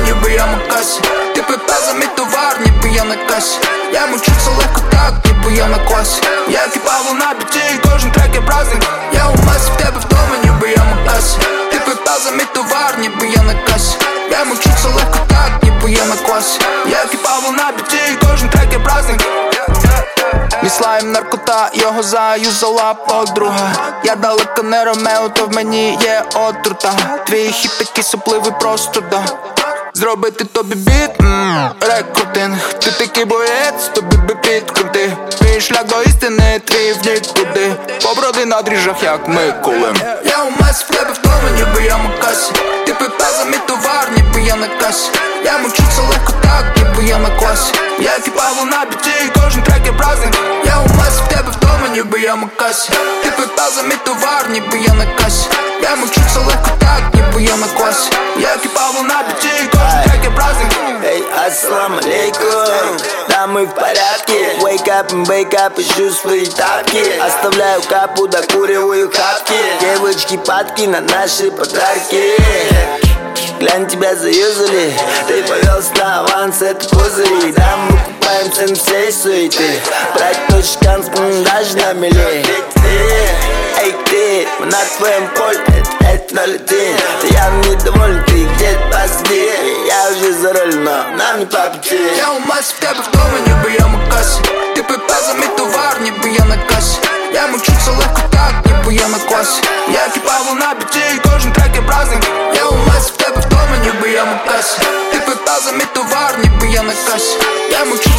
ніби я Макасі. Ти пипе за мій товар, ніби я на касі. Я мучу це легко так, ніби я на класі. Я кипав на біті, і кожен трек є праздник. Я у масі, в тебе вдома, ніби я Макасі. Ти пипе за мій товар, ніби я на касі. Я мучу це легко так, ніби я на класі. Я кипав на біті, і кожен трек є праздник. Мій слайм наркота, його заюзала подруга. Я далеко не Ромео, то в мені є отрута. Твій хіп такий сопливий просто, да. Зробити тобі біт, рекординг. Ти такий боєць, тобі би підкрути. Твій шлях до істини, твій в нікуди. Поброди на дріжджах, як ми кулем. Я у масі, в тебе вдома, ніби я Макасі. Ти пипе за мій товар, ніби я на касі. Я мучу це легко так, ніби я на класі. Я кипав на біті, і кожен трек є праздник. Я у масі, в тебе вдома, ніби я Макасі. Ти пипе за мій товар, ніби я на касі. Я мучу це легко так, ніби я на класі. Я кипав на біті, і кожен трек є праздник. Эй, ассалам алейкум, да мы в порядке. Wake up and wake up, ищу свои тапки. Оставляю капу, докуриваю хапки. Девочки падки на наши подарки. Глянь, тебя заюзали, ты повелся на аванс, это козыри. Да, мы купаемся на всей суеты. Брать точно шанс, даже на мели. Эй, ты, мы на твоем поле, это 0-1. Ты явно недоволен, ты где-то позади. Я уже за руль, но нам не по пути. Я у масі, в тебе вдома, ніби я Макасі. Ти пипе за мій товар, ніби я на касі. Я мучу це легко так, ніби я на класі. Я кипав на біті, і кожен трек є праздник. Я у масі, в тебе вдома, ніби я Макасі. Ти пипе за мій товар, ніби я на касі. Я мучу